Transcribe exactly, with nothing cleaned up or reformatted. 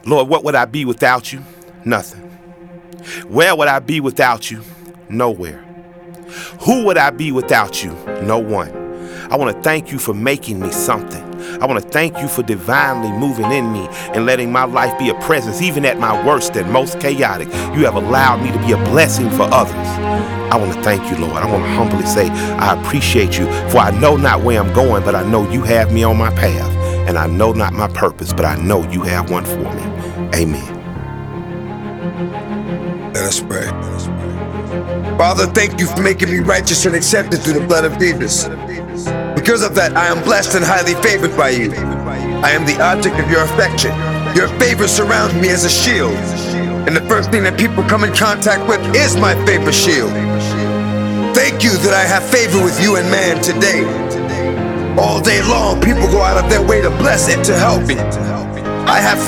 Lord, what would I be without you? Nothing. Where would I be without you? Nowhere. Who would I be without you? No one. I want to thank you for making me something. I want to thank you for divinely moving in me and letting my life be a presence, even at my worst and most chaotic. You have allowed me to be a blessing for others. I want to thank you, Lord. I want to humbly say I appreciate you, for I know not where I'm going, but I know you have me on my path. And I know not my purpose, but I know you have one for me. Amen. Let us pray. Father, thank you for making me righteous and accepted through the blood of Jesus. Because of that, I am blessed and highly favored by you. I am the object of your affection. Your favor surrounds me as a shield. And the first thing that people come in contact with is my favor shield. Thank you that I have favor with you and man today. All day long, people go out of their way to bless and to help me. I have